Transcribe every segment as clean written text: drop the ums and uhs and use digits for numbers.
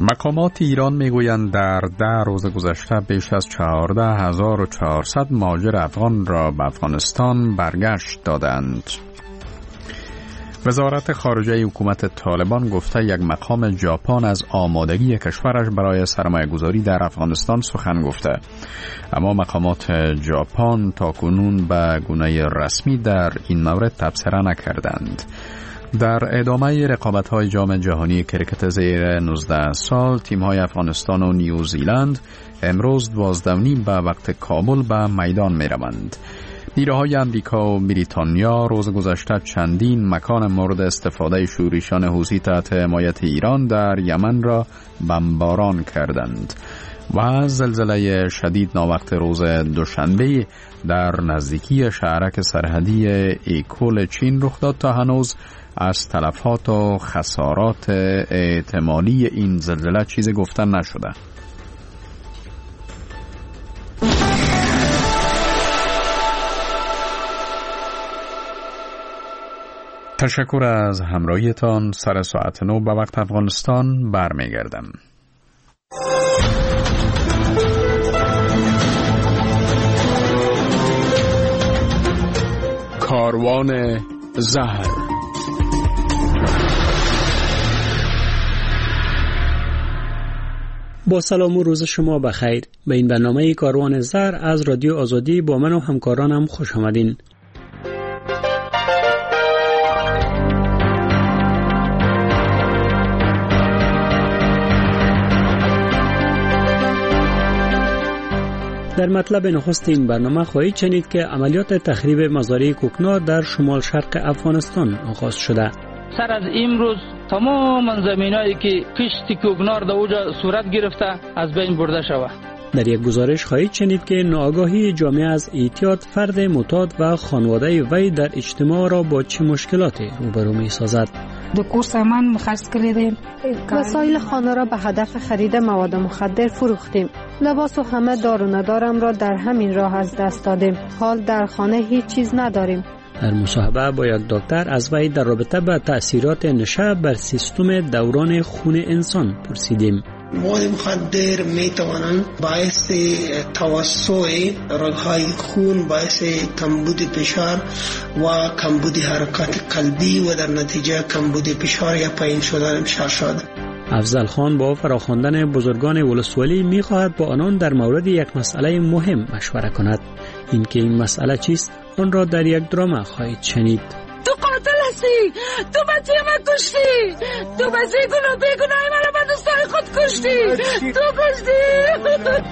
مقامات ایران میگویند در 10 روز گذشته بیش از 14,400 مهاجر افغان را به افغانستان برگشت دادند. وزارت خارجه حکومت طالبان گفته یک مقام ژاپن از آمادگی کشورش برای سرمایه‌گذاری در افغانستان سخن گفته، اما مقامات ژاپن تاکنون به گونه رسمی در این مورد تبصره نکردند. در ادامه رقابت‌های جام جهانی کرکت زیر 19 سال، تیم‌های افغانستان و نیوزیلند امروز 12:30 به وقت کابل به میدان می‌روند. نیروهای امریکا و بریتانیا روز گذشته چندین مکان مورد استفاده شورشیان حوثی تحت حمایت ایران در یمن را بمباران کردند و زلزله شدید ناوقت روز دوشنبه در نزدیکی شهرک سرحدی ایکول چین رخ داد تا هنوز از تلفات و خسارات احتمالی این زلزله چیزی گفته نشده. تشکر از همراهیتان. سر ساعت 9 به وقت افغانستان برمیگردم. کاروان زهر. با سلام و روز شما بخیر. به این برنامه کاروان زهر از رادیو آزادی با من و همکارانم خوش آمدین. در مطلب نخست این برنامه خواهید شنید که عملیات تخریب مزارع کوکنار در شمال شرق افغانستان آغاز شده. سر از امروز تمام زمینایی که کشت کوکنار در اوجا صورت گرفته از بین برده شود. در یک گزارش خواهید شنید که ناآگاهی جامعه از اعتیاد فرد معتاد و خانواده وی در اجتماع را با چه مشکلاتی روبرو می سازد. دکور سامان مخصص کردیم. وسایل خانه را به هدف خرید مواد مخدر فروختیم. لباس و همه دار و ندارم را در همین راه از دست دادیم. حال در خانه هیچ چیز نداریم. در مصاحبه با یک دکتر از وی در رابطه با تأثیرات نشه بر سیستم دوران خون انسان پرسیدیم. مواد مخدر می توانند باعث توسع رگ‌های خون، باعث کمبود فشار و کمبود حرکات قلبی و در نتیجه کمبود فشار یا پایین شدن شد. افضل خان با فراخواندن بزرگان ولسوالی می خواهد با آنان در مورد یک مسئله مهم مشوره کند. اینکه این مسئله چیست آن را در یک درام خواهید شنید. تو قاتل هستی، تو بچه من کشتی، تو بچه بیگناه من را به دوستای خود کشتی، تو کشتی.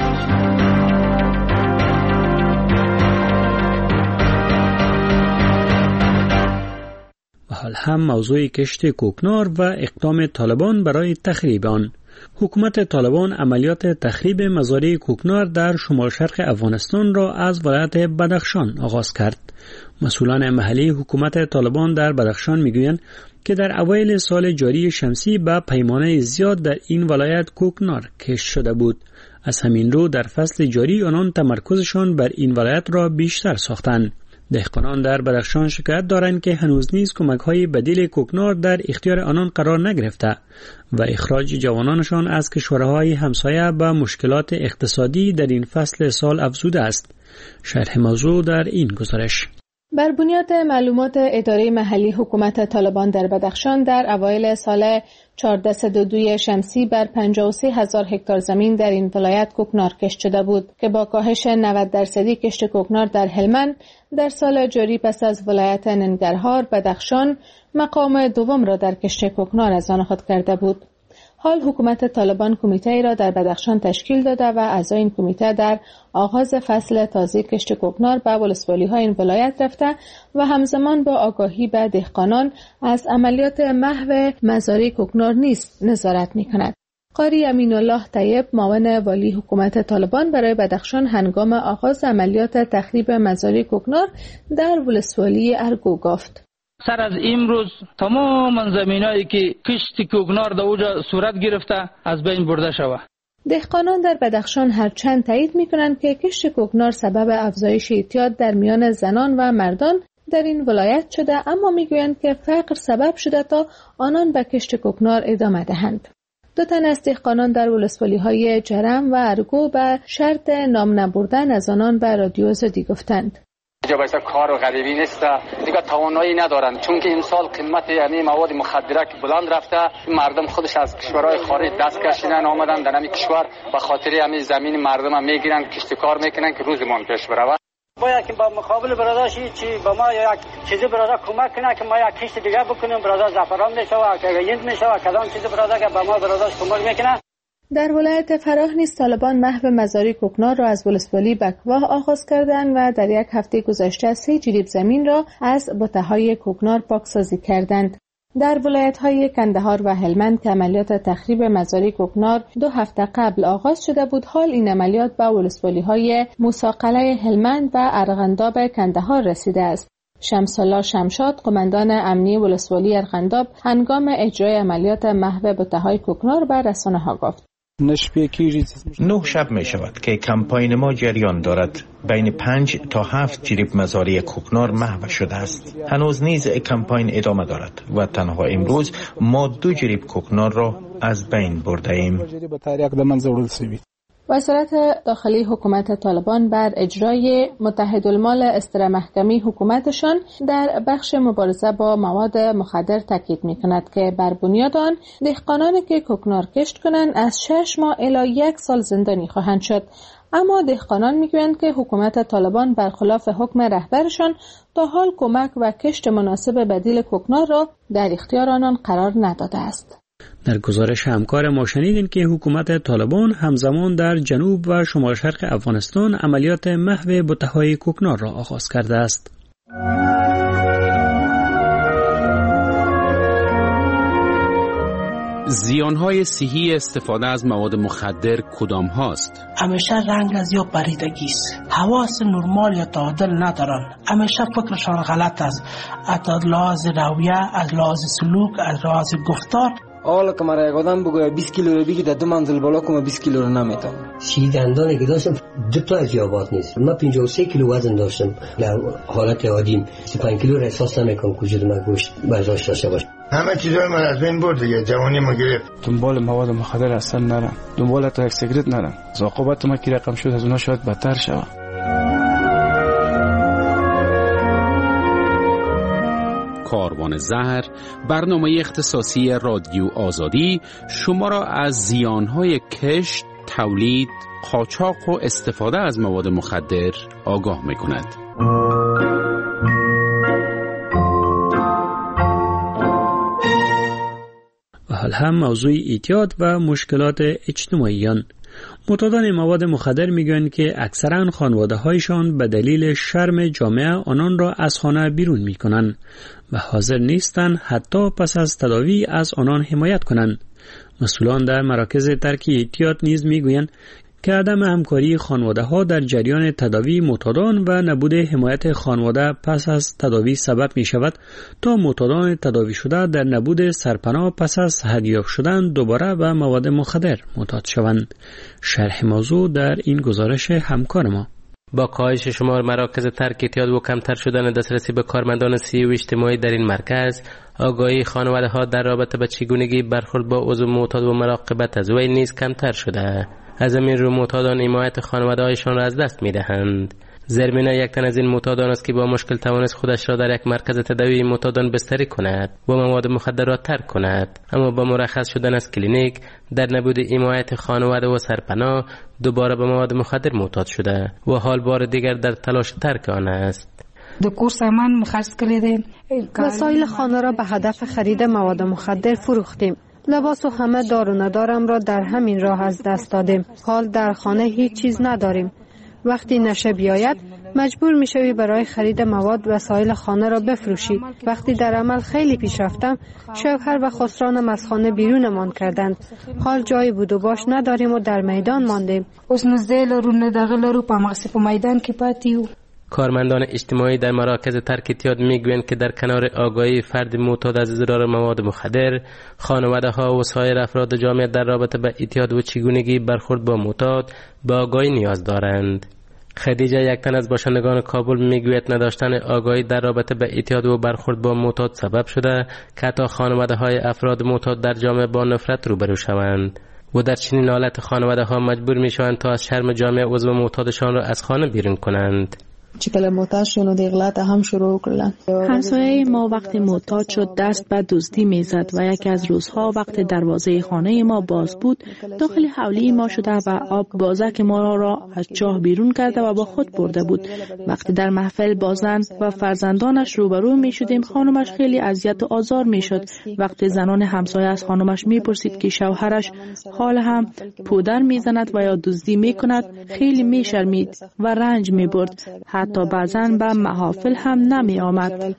حال هم موضوع کشت کوکنار و اقدام طالبان برای تخریب آن. حکومت طالبان عملیات تخریب مزارع کوکنار در شمال شرق افغانستان را از ولایت بدخشان آغاز کرد. مسئولان محلی حکومت طالبان در بدخشان میگویند که در اوایل سال جاری شمسی به پیمانه زیاد در این ولایت کوکنار کشت شده بود. از همین رو در فصل جاری آنان تمرکزشان بر این ولایت را بیشتر ساختند. دهقانان در بدخشان شکایت دارند که هنوز نیز کمک‌های بدیل کوکنار در اختیار آنان قرار نگرفته و اخراج جوانانشان از کشورهای همسایه به مشکلات اقتصادی در این فصل سال افزوده است. شرح موضوع در این گزارش. بر بنیاد معلومات اداره محلی حکومت طالبان در بدخشان در اوایل سال 1402 شمسی بر 53,000 هکتار زمین در این ولایت کوکنار کشت شده بود که با کاهش 90% کشت کوکنار در هلمند در سال جاری پس از ولایت ننگرهار، بدخشان مقام دوم را در کشت کوکنار از آن خود کرده بود. حال حکومت طالبان کمیته را در بدخشان تشکیل داده و اعضای این کمیته در آغاز فصل تازه کشت کوکنار به ولسوالی‌های این ولایت رفته و همزمان با آگاهی به دهقانان از عملیات محو مزارع کوکنار نیز نظارت می‌کند. قاری امینالله طیب معاون والی حکومت طالبان برای بدخشان هنگام آغاز عملیات تخریب مزارع کوکنار در ولسوالی ارگو گفت: سر از امروز تمام زمینایی که کشت کوکنار در اوجا صورت گرفته از بین برده شود. دهقانان در بدخشان هرچند تایید می‌کنند که کشت کوکنار سبب افزایش اعتیاد در میان زنان و مردان در این ولایت شده، اما میگویند که فقر سبب شده تا آنان به کشت کوکنار ادامه دهند. 2 تن از دهقانان در ولسوالی‌های جرم و ارگو به شرط نام نبردن از آنان به رادیو آزادی گفتند. اینجا بایسته کار و غریبی نیست، دیگه توانایی ندارن، چون که امسال قیمت همین مواد مخدره که بلند رفته، مردم خودش از کشورهای خارج دست کشیدن آمدن در همین کشور و خاطر همین زمین مردم هم میگیرن، کشتکار میکنن که روزمان پیش بره. باید که با مقابل برادرشی چی با ما یک چیزی برادر کمک کنه که ما یک کشت دیگه بکنیم، برادر زعفران میشوه که یند میشوه کدام چیزی برادر که با ما برادرش کمک میکنه. در ولایت فراه نیز طالبان محو مزارع کوکنار را از ولسوالی بکواه آغاز کردند و در یک هفته گذشته 3 جریب زمین را از بته‌های کوکنار پاکسازی کردند. در ولایت‌های کندهار و هلمند که عملیات تخریب مزارع کوکنار 2 هفته قبل آغاز شده بود، حال این عملیات به ولسوالی‌های موسی-قلعه هلمند و ارغنداب کندهار رسیده است. شمس الله شمشاد، قماندان امنی ولسوالی ارغنداب، هنگام اجرای عملیات محو بته‌های کوکنار به رسانه‌ها گفت: 9 شب می شود که کمپاین ما جریان دارد. بین 5 تا 7 جریب مزارع کوکنار محو شده است. هنوز نیز کمپاین ادامه دارد و تنها امروز ما 2 جریب کوکنار را از بین برده ایم. وزارت داخلی حکومت طالبان بر اجرای متحدالمال استرامحکمی حکومتشان در بخش مبارزه با مواد مخدر تاکید می‌کند که بر بنیاد آن دهقانانی که کوکنار کشت کنند از 6 ماه الی 1 سال زندانی خواهند شد. اما دهقانان میگویند که حکومت طالبان برخلاف حکم رهبرشان تا حال کمک و کشت مناسب بدیل کوکنار را در اختیار آنان قرار نداده است. در گزارش همکار ما شنیدیم که حکومت طالبان همزمان در جنوب و شمال شرق افغانستان عملیات محو بته‌های کوکنار را آغاز کرده است. زیانهای صحی استفاده از مواد مخدر کدام هاست؟ همیشه رنگ از یا پریدگی است. حواس نرمال یا تعادل ندارن. همیشه فکرشان غلط است. از لحاظ رویه، از لحاظ سلوک، از لحاظ گفتار. حالا که مرا یک آدم بگوید 20 کیلو رو بگی در 2 منزل بالا کنم 20 کیلو رو نمیتونم. دندانی که داشتم 2 تا از جوابات نیست. من 53 کیلو وزن داشتم. در حالت عادیم 35 کیلو را احساس نمیکنم که وجود من گوشت برداشت داشته باشه. همه چیزای من از بین برد دیگه، جوانی ما گرفت. دنبال مواد مخدر اصلا نرم، دنبال تا یک سیگرت نرم. عاقبت ما کی رقم شد از اونها شاید بدتر شود. کاروان زهر، برنامه اختصاصی رادیو آزادی شما را از زیانهای کشت، تولید، قاچاق و استفاده از مواد مخدر آگاه می‌کند. و حال هم موضوع اعتیاد و مشکلات اجتماعیان. معتادان مواد مخدر میگویند که اکثرا خانواده‌هایشان به دلیل شرم جامعه آنان را از خانه بیرون میکنند و حاضر نیستند حتی پس از تداوی از آنان حمایت کنند. مسئولان در مراکز ترک اعتیاد نیز میگویند که عدم همکاری خانواده‌ها در جریان تداوی معتادان و نبود حمایت خانواده پس از تداوی سبب می شود تا معتادان تداوی شده در نبود سرپناه پس از صحت‌یاب شدن دوباره به مواد مخدر معتاد شوند. شرح موضوع در این گزارش همکار ما. با کاهش شمار مراکز ترک اعتیاد و کمتر شدن دسترسی به کارمندان صحی و اجتماعی در این مرکز، آگاهی خانواده‌ها در رابطه با چگونگی برخورد با عضو معتاد و مراقبت از وی نیز کمتر شده. از همین رو معتادان حمایت خانواده‌هایشان را از دست می‌دهند. زرمینا یک تن از این معتادان است که با مشکل توانست خودش را در یک مرکز تداوی معتادان بستری کند و مواد مخدر را ترک کند، اما با مرخص شدن از کلینیک در نبود حمایت خانواده و سرپناه دوباره به مواد مخدر معتاد شده و حال بار دیگر در تلاش ترک آن است. وسایل خانه را به هدف خرید مواد مخدر فروختیم. لباس و همه دار و ندارم را در همین راه از دست دادیم. حال در خانه هیچ چیز نداریم. وقتی نشه بیاید مجبور میشوی برای خرید مواد وسایل خانه را بفروشی. وقتی در عمل خیلی پیش رفتم، شوهر و خسرانم از خانه بیرونمان کردند. حال جای بود و باش نداریم و در میدان ماندیم. کارمندان اجتماعی در مراکز ترک اعتیاد میگویند که در کنار آگاهی فرد معتاد از اضرار مواد مخدر، خانواده‌ها و سایر افراد جامعه در رابطه با اعتیاد و چگونگی برخورد با معتاد به آگاهی نیاز دارند. خدیجه، یک تن از باشندگان کابل، میگوید نداشتن آگاهی در رابطه به اعتیاد و برخورد با معتاد سبب شده که حتی خانواده های افراد معتاد در جامعه با نفرت روبرو شوند و در چنین حالت خانواده ها مجبور می شوند تا از شرم جامعه عضو معتادشان را از خانه بیرون کنند. چې کله معتاد شون د اغلاط هم شروع کړل. همسایه ما وقتی معتاد شد دست به دزدی میزد و یکی از روزها وقتی دروازه خانه ما باز بود داخل حولی ما شده و آب بازک ما را از چاه بیرون کرده و با خود برده بود. وقتی در محفل با زن و فرزندانش روبرو می شدیم خانمش خیلی اذیت و آزار می شد. وقتی زنان همسایه از خانمش می پرسید که شوهرش حال هم پودر می زند و یا دزدی می کند خیلی می شرمید و رنج می برد. حتی بعضاً به محافل هم نمی آمد.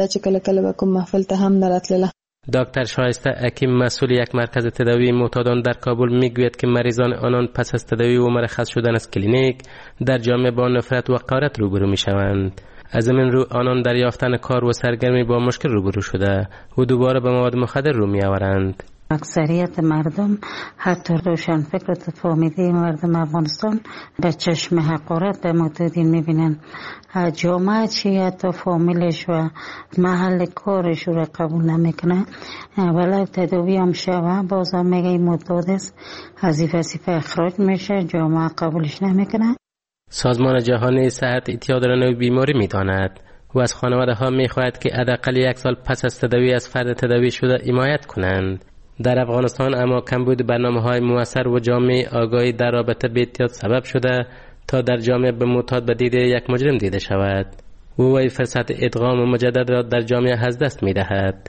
دکتر شایسته حکیم، مسئول یک مرکز تداوی معتادان در کابل، میگوید که مریضان آنان پس از تداوی و مرخص شدن از کلینیک در جامعه با نفرت و حقارت روبرو می شوند. از این رو آنان در یافتن کار و سرگرمی با مشکل روبرو شده و دوباره به مواد مخدر رو می آورند. اکثریت مردم حتی روشن فکر و فهمیده مردم افغانستان به چشم حقارت به معتادین میبینن. جامعه چی حتی فامیلش و محل کارش رو قبول نمیکنه. ولی تداوی هم شوه باز هم میگه معتاد است، از وظیفه اخراج میشه، جامعه قبولش نمیکنه. سازمان جهانی صحت اعتیاد را نوع بیماری میداند و از خانواده ها میخواهد که حداقل 1 سال پس از تداوی از فرد تداوی شده حمایت کنند. در افغانستان اما کمبود برنامه‌های مؤثر و جامع آگاهی در رابطه با اعتیاد سبب شده تا در جامعه به معتاد به دید یک مجرم دیده شود و وی فرصت ادغام و مجدد را در جامعه از دست می‌دهد.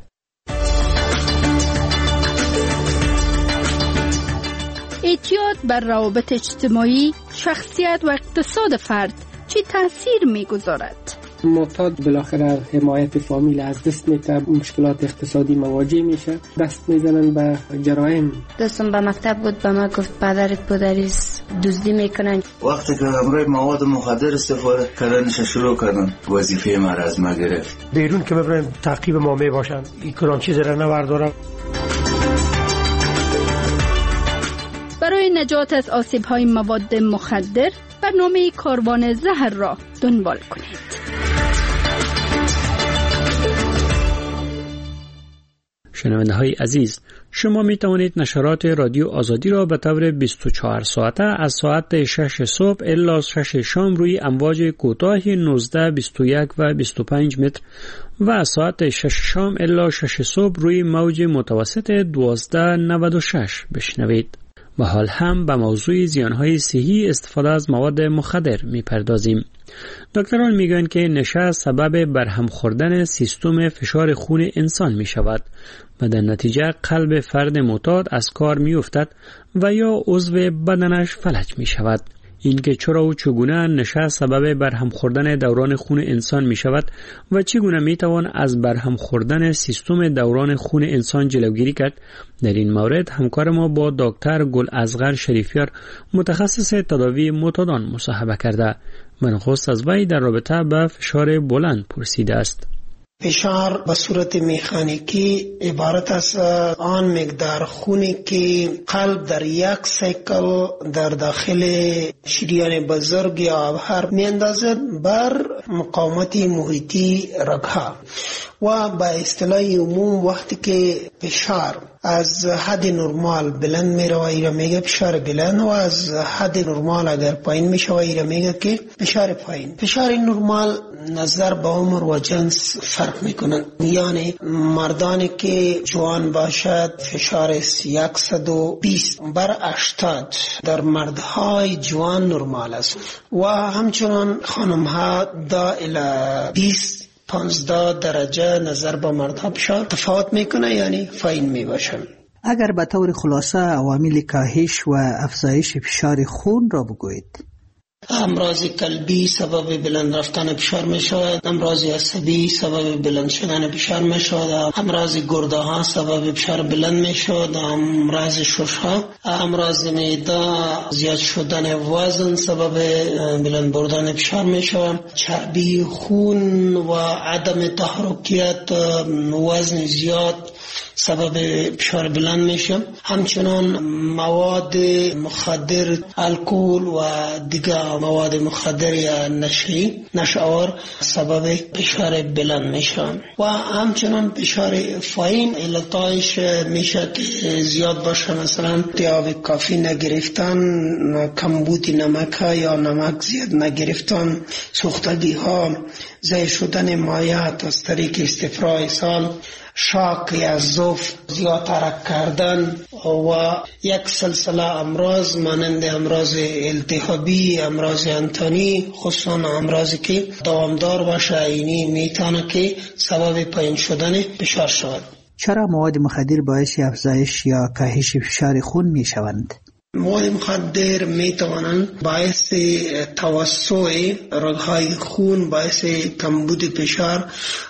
اعتیاد بر روابط اجتماعی، شخصیت و اقتصاد فرد چه تأثیر می‌گذارد؟ معتاد بالاخره حمایت فامیل از دست میده، مشکلات اقتصادی مواجه میشه، دست میزنن به جرایم. دوستم به مکتب بود به ما گفت پدرت پدریست دزدی میکنن. وقتی که امروز مواد مخدر استفاده کردنش شروع کردن وظیفه ما را از ما گرفت. بیرون که ببرن تعقیب ما میباشن، این کلان چیز را نبردارن. برای نجات از آسیب‌های مواد مخدر برنامه کاروان زهر را دنبال کنید. شنونده های عزیز، شما می توانید نشرات رادیو آزادی را به طور 24 ساعته از ساعت 6 صبح الی 6 شام روی امواج کوتاه 19, 21 و 25 متر و از ساعت 6 شام الی 6 صبح روی موج متوسط 1296 بشنوید. و حال هم به موضوع زیانهای صحی استفاده از مواد مخدر میپردازیم. دکتران میگویند که نشه سبب برهم خوردن سیستم فشار خون انسان می شود و در نتیجه قلب فرد معتاد از کار می افتد و یا عضو بدنش فلج می شود. اینکه چرا و چگونه نشه سبب برهم خوردن دوران خون انسان می شود و چگونه می توان از برهم خوردن سیستم دوران خون انسان جلوگیری کرد، در این مورد همکار ما با دکتر گلاصغر شریفیار متخصص تداوی معتادان مصاحبه کرده. نخست از وی در رابطه با فشار بلند پرسیده است. فشار به صورت مکانیکی عبارت از آن مقدار خونی که قلب در یک سیکل در داخل شریان بزرگ یا آبهر می اندازد بر مقاومت محیطی رگها و با اصطلاح عموم وقتی که فشار از حد نرمال بلند می روه ایره میگه فشار بلند و از حد نرمال اگر پایین می شوه ایره میگه که فشار پایین. فشار نرمال نظر به عمر و جنس فرق میکنن، یعنی مردانی که جوان باشد فشار 120 بر 80 در مردهای جوان نرمال است و همچنان خانم ها دا الی 20 15 درجه نظر به مردها فشار تفاوت میکنه، یعنی پایین میباشن. اگر به طور خلاصه عوامل کاهش و افزایش فشار خون را بگویید. امراض قلبی سبب بلند رفتن فشار می شود، امراض عصبی سبب بلند شدن فشار می شود، امراض گرده ها سبب فشار بلند می شود، امراض شش ها، امراض معده زیاد شدن وزن سبب بلند بردن فشار می شود، چربی خون و عدم تحرکیت وزن زیاد سبب فشار بلند میشه. همچنان مواد مخدر، الکل و دیگر مواد مخدر یا نشه‌آور سبب فشار بلند میشن و همچنان فشار پایین علتایش میشه که زیاد باشه، مثلا آب کافی نگرفتن، کمبود نمک یا نمک زیاد نگرفتن، سوختگی ها، ضعیف شدن مایعات از طریق استفراغ سال، شاک یا ضعف، زیاد حرکت کردن و یک سلسله امراض مانند امراض التهابی، امراض انتانی، خصوصا امراضی که دوامدار باشه، اینی میتونه که سبب پایین شدن فشار شود. چرا مواد مخدر باعث افزایش یا کاهش فشار خون می شوند؟ مواد مخدر می توانند باعث توسع رگ‌های خون، باعث کمبود فشار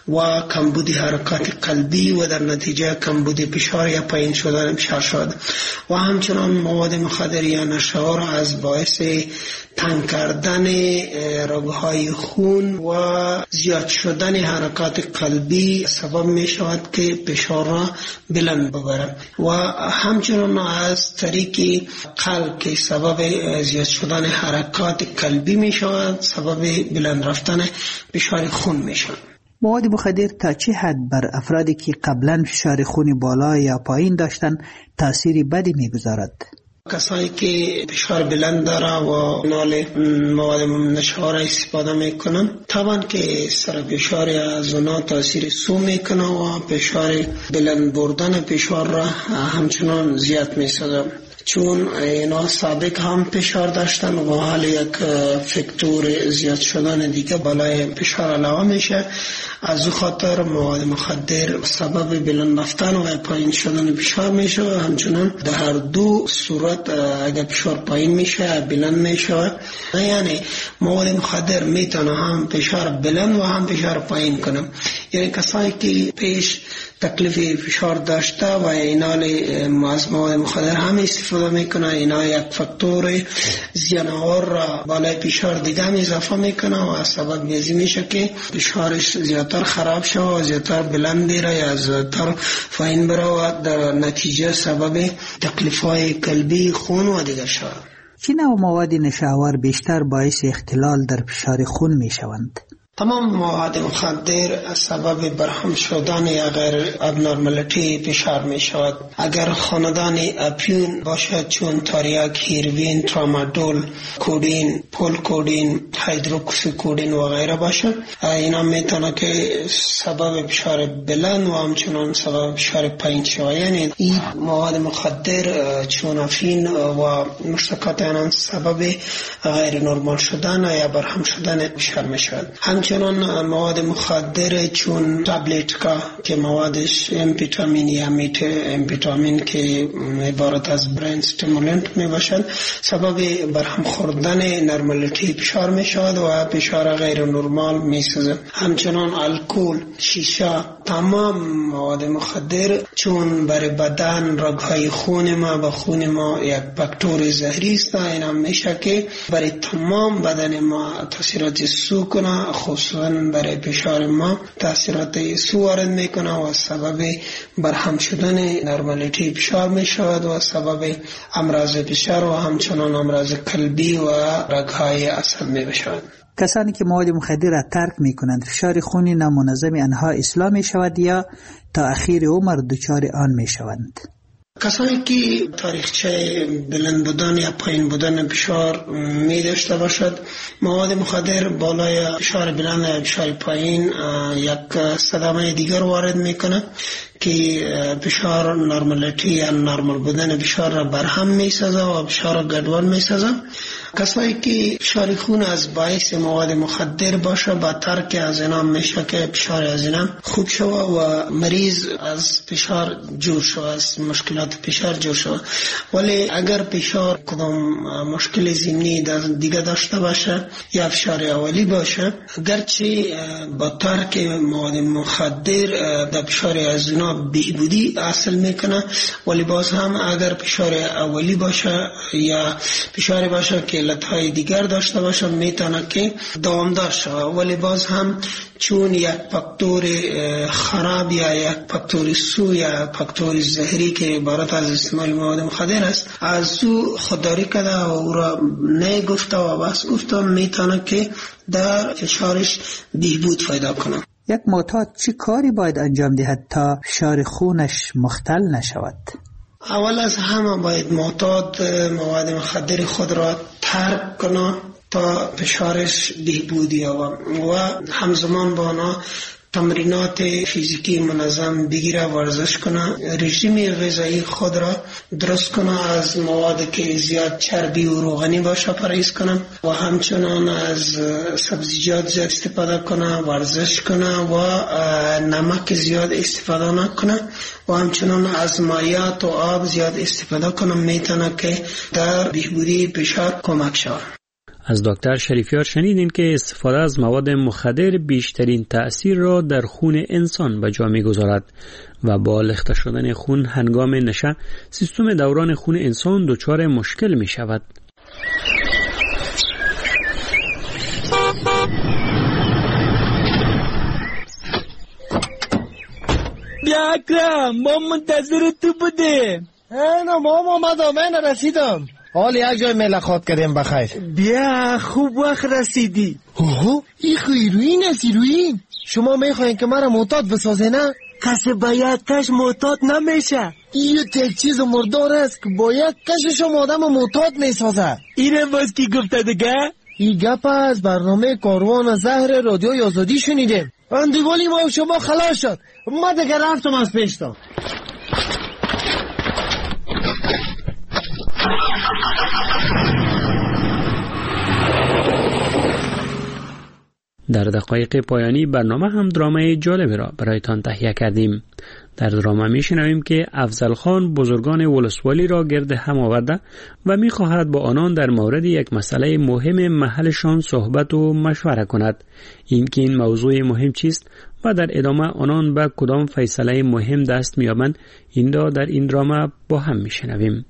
و کمبود حرکات قلبی و در نتیجه کمبود فشار یا پایین شدن فشار شود و همچنان مواد مخدر یا نشه‌آور از باعث تنگ کردن رگ‌های خون و زیاد شدن حرکات قلبی سبب می شود که فشار را بلند ببرد و همچنان از طریق قلب که سبب زیاد شدن حرکات قلبی می شود، سبب بلند رفتن فشار خون می شود. مواد مخدر تا چه حد بر افرادی که قبلا فشار خون بالا یا پایین داشتن تأثیری بدی می گذارد؟ کسایی که فشار بلند داره و نال مواد نشه‌آور استفاده میکنن، طبعا که سر فشار از اونا تاثیر سو میکنه و فشار بلند بردن فشار را همچنان زیاد میسازه، چون اینا سابق هم فشار داشتن و حال یک فاکتور زیاد شدن دیگه بالای فشار علاوه میشه. از او خاطر مواد مخدر سبب بلند رفتن و پایین شدن فشار میشه و همچنان در هر دو صورت اگر فشار پایین میشه بلند میشه. یعنی مواد مخدر میتونه هم فشار بلند و هم فشار پایین کنه. یعنی کسایی که پیش تکلیف فشار داشته و اینال از مواد مخدر هم استفاده میکنه، اینا یک فاکتور زیان‌آور را بالای فشار دیگه هم اضافه میکنه و سبب میزی میشه که فشارش زیادتر خراب شد و زیادتر بلند بیره یا زیادتر پایین بره و در نتیجه سبب تکلیف‌های قلبی، خون و دیگر شود. چه نوع مواد نشه‌آور بیشتر باعث اختلال در فشار خون میشوند؟ تمام مواد مخدر سبب برهم شدن یا غیر ابنورمالیتی فشار می شود. اگر خاندان اپیون باشد چون تریاک، هیروین، ترامادول، کودین، پول کودین، هیدروکسی کودین و غیره باشد، اینا می تونه که سبب فشار بلند و همچنان سبب فشار پایین شود. یعنی این مواد مخدر چون افین و مشتقات آن سبب غیر نرمال شدن یا برهم شدن فشار می شود. همچنان مواد مخدر چون تابلت که موادش امفیتامین یا امفیتامین که عبارت از برین استیمولنت می باشد، سبب برهم خوردن نرمالیتی فشار می شود و فشار غیر نرمال می سازد. همچنان الکل، شیشه، تمام مواد مخدر چون برای بدن رگ‌های خون ما و خون ما یک فاکتور زهری است، اینا میشه که برای تمام بدن ما تاثیرات سو کنه، خصوصا برای فشار ما تاثیرات سو وارد میکنه و سبب برهم شدن نرمالیتی فشار میشود و سبب امراض فشار و همچنان امراض قلبی و رگ‌های عصب میشود. کسانی که مواد مخدر را ترک می کنند فشار خون نامنظم آنها اصلاح می شود یا تا اخیر عمر دچار آن می شوند؟ کسانی که تاریخچه بلند بودن یا پایین بودن فشار می داشته باشد، مواد مخدر بالای فشار بلند یا فشار پایین یک صدمه دیگر وارد می کنه که فشار نرمالیتی یا نرمال بودن فشار را برهم می سازه و فشار را گډوډ می سازه. کسایی که فشار خون از باعث مواد مخدر باشه با ترک از اینا میشه که فشار از اینا خوب شوه و مریض از فشار جور شوه، از مشکلات فشار جور شوه. ولی اگر فشار کدام مشکل ضمنی دیگه داشته باشه یا فشار اولی باشه، گرچه با ترک مواد مخدر در فشار از اینا بهبودی حاصل میکنه، ولی باز هم اگر فشار اولی باشه یا فشار باشه که علتهای دیگر داشته باشه میتونه که دوامدار شود، ولی باز هم چون یک فاکتور خراب یا یک فاکتور سو یا فاکتور زهری که عبارت از استعمال مواد مخدر است از او خودداری کرده و او را نگفته و بس گفته میتونه که در فشارش بهبود پیدا کنه. یک معتاد چی کاری باید انجام دهد تا فشار خونش مختل نشود؟ اول از همه باید معتاد مواد مخدر خود را ترک کنه تا فشارش بهبود یابد و همزمان با آنها تمرینات فیزیکی منظم بگیره، ورزش کنه، رژیم غذایی خود را درست کنه، از مواد که زیاد چربی و روغنی باشه پرهیز کنه و همچنان از سبزیجات زیاد استفاده کنه، ورزش کنه و نمک زیاد استفاده نکنه و همچنان از مایعات و آب زیاد استفاده کنه، میتونه که در بهبودی فشار کمک شود. از دکتر شریفیار شنیدین که استفاده از مواد مخدر بیشترین تأثیر را در خون انسان به جا می‌گذارد و با لخته شدن خون هنگام نشه سیستم دوران خون انسان دچار مشکل می‌شود. بیا اکرم، ما منتظر تو بودیم. نه ماما من رسیدم. حال یک جای ملاقات کردیم بخیر. بیا خوب وقت رسیدی. اوه این هیروئین است هیروئین. شما میخواین که مرا معتاد بسازه نه؟ کسی باید کش معتاد نمیشه. این یک چیز مردار است که باید کش شما آدم معتاد میسازه. اینم باز کی گفته دیگه؟ این گپ از برنامه کاروان زهر رادیو آزادی شنیدیم. اندیوالی ما و شما خلاص شد. ما دیگه رفتم از پیشتم. در دقایق پایانی برنامه هم درامای جالبی را برایتان تهیه کردیم. در درامه میشنویم که افضل خان بزرگان ولسوالی را گرد هم آورده و میخواهد با آنان در مورد یک مسئله مهم محلشان صحبت و مشوره کند. اینکه این موضوع مهم چیست و در ادامه آنان به کدام فیصله مهم دست میابند، این را در این درامه با هم میشنویم.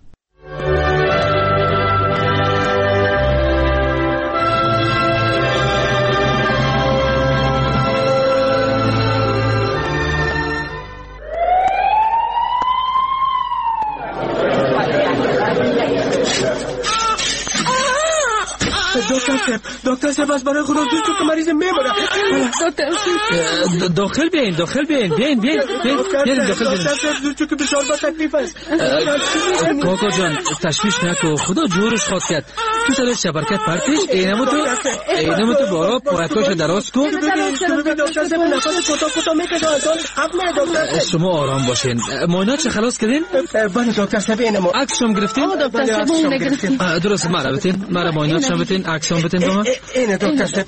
دکتر صاحب از برای خدا دوست که مریض میبره. داخل بیاین داخل بیاین داخل صاحب دوست که بسیار با تکلیف است. کاکا جان تشویش نکو، خدا جورش خواست کرد. تو سر شبرکت پرتش اینمو تو بارا پایکاشو دراز کن. دکتر صاحب نفس کوتاه میکشه اصلا حق نه. دکتر شما آرام باشین. معاینات چه خلاص کردین؟ بله دکتر صاحب اینمو عکسم گرفتین؟ دکتر صاحب گرفتین. درست مرا بتین، مرا معاینات شم بتین، عکسم بتین با من. اینه دکتر صاحب.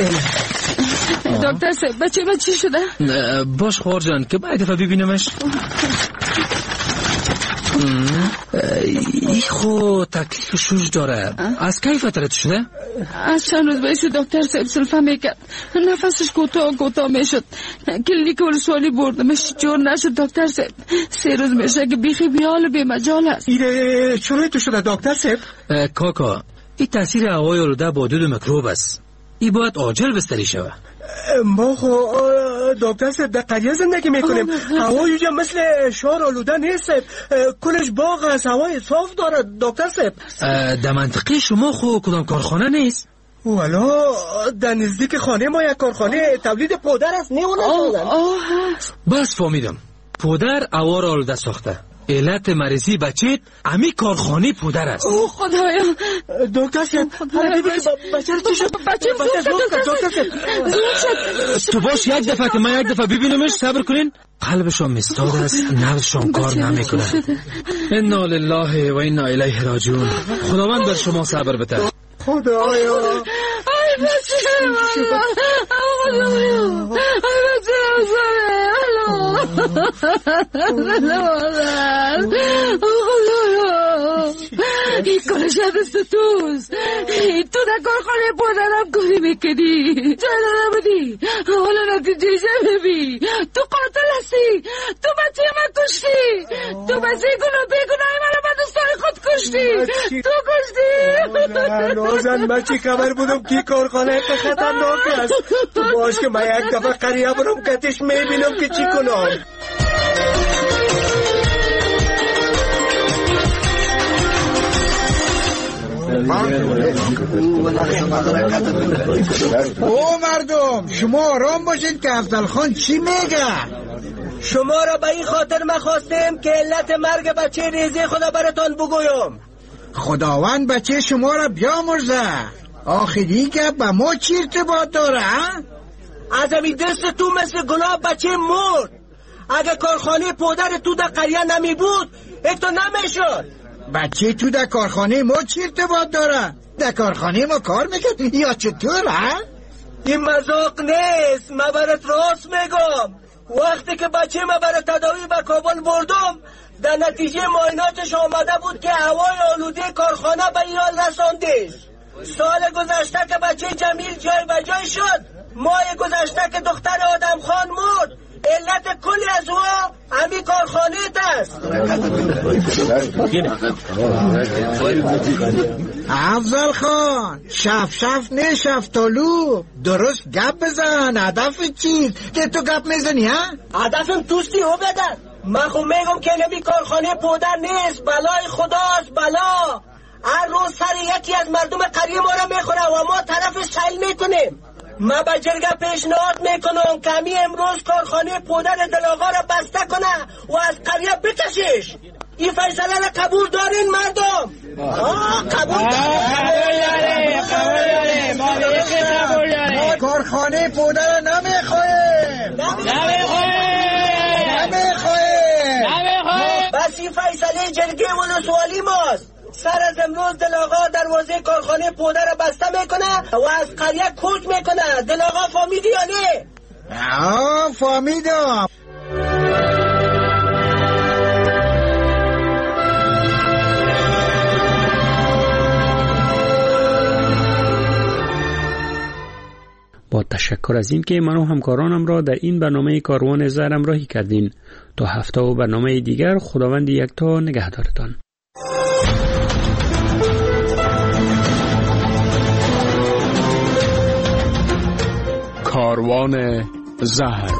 دکتر صاحب بچه شده؟ باش خوار جان که باید دفعه ببینمش. ای خو تکلیف شوش داره. از کی فترت شده؟ از چند روز بایست دکتر صاحب سلفه میکرد، نفسش کوتاه میشد. کلینیک ولسوالی بردمش جور نشد دکتر صاحب. 3 روز میشه که بیخی بیال بی مجال است. ایره چرا تو شده دکتر صاحب؟ کاکا این تاثیر هوای آلوده با دود میکروب است. این باید عاجل بستری شود. ما خو دکتر صاحب در قریه زندگی میکنیم. هوای اینجا مثل شهر آلوده نیست. کلش باغ است، هوای صاف داره دکتر صاحب. در منطقه شما خو کدام کارخانه نیست؟ والا در نزدیک خانه ما یک کارخانه تولید پودر است. هست. بس فهمیدم. پودر هوا را آلوده ساخته. علت مریضی بچه امی کارخانه پودر است. خدایا دکتر صاحب بچه چی شد؟ بچه تو باش یک دفعه که من یک دفعه ببینمش. صبر کنین. قلبشان مستاد است، نبضشان کار نمیکنه. انا لله و انا الیه راجعون. خداوند بر شما صبر بده. خدایا ای بچه این کارش دست توست. تو در کارخانه پودرم کاری میکنی، چرا نبودی؟ حالا نتیجه ببین. تو قاتل هستی، تو بچه من کشتی، تو بچه بیگناهی منو به دوستان خود کشتی. کشتی تو کشتی. نازن من چی خبر بودم که کارخانه خطرناک است. تو باش که من یک دفعه قریه برم کتش میبینم که چی کنم. او مردم شما آرام باشید که افضل خان چی میگه. شما را به این خاطر ما خواستیم که علت مرگ بچه ریزی خدا براتان بگویم. خداوند بچه شما را بیامرزه. آخری که به ما چی ارتباط داره؟ از امی دست تو مثل گلاب بچه مرد. اگه کارخانه پدر تو در قریه نمی بود ایک تو نمیشد. بچه تو در کارخانه ما چی ارتباط داره؟ در کارخانه ما کار میکرد یا چطور ها؟ این مذاق نیست. من برات راست میگم. وقتی که بچه ما برای تداوی به کابل بردم در نتیجه معایناتش آمده بود که هوای آلوده کارخانه به این حال رساندش. سال گذشته که بچه جمیل جای به جای شد، ماه گذشته که دختر آدم خان مرد، علت کلی از او همی کارخانه است. افضل خان شف نه شفتالو درست گپ بزن. هدف چیز که تو گپ میزنی ها؟ هدفم توستی او بدن. من خب میگم که نمی کارخانه پودر نیست، بلای خداست بلا. هر روز سر یکی از مردم قریه ما را میخوره و ما طرف سیل میکنیم. من به جرگه پیشنهاد میکنم که همی امروز کارخانه پودر دلاغا را بسته کنه و از قریه بکشش. این فیصله را قبول دارین مردم؟ قبول داریم. کارخانه پودر نمیخواهیم. بس این فیصله جرگه ولسوالی ماست. سر از امروز دلاغا دروازه کارخانه پودر را بسته میکنه و از قریه کوچ میکنه. دلاغا فهمیدی یا نه؟ فهمیدم. با تشکر از این که من و همکارانم را در این برنامه کاروان زهر همراهی کردین. تا هفته و برنامه دیگر خداوند یکتا نگهدارتان. کاروان زهر.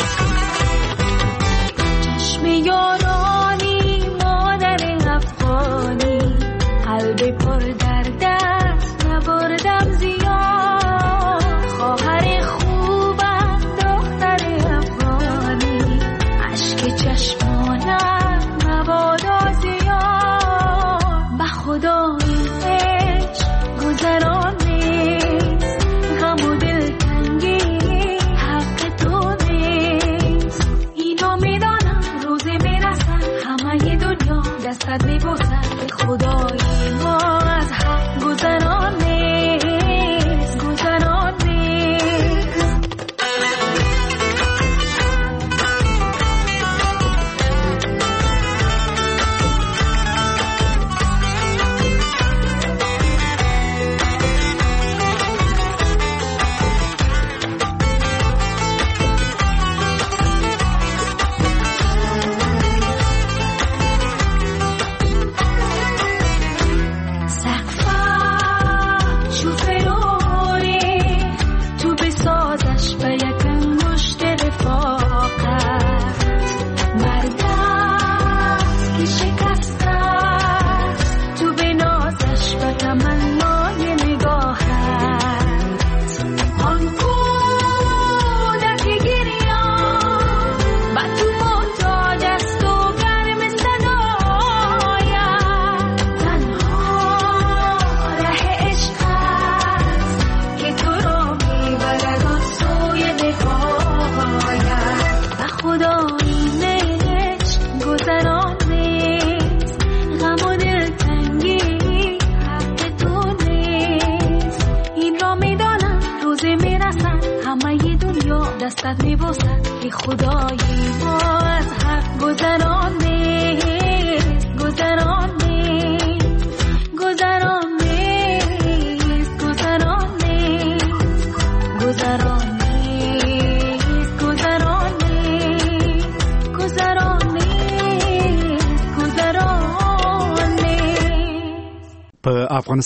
یارانی مادر افغان دستت میبوسد ای خدایی ما از حق گذران نیست گذران نیست گذران نیست گذران نیست گذران نیست گذران نیست گذران نیست گذران نیست. په افغانستان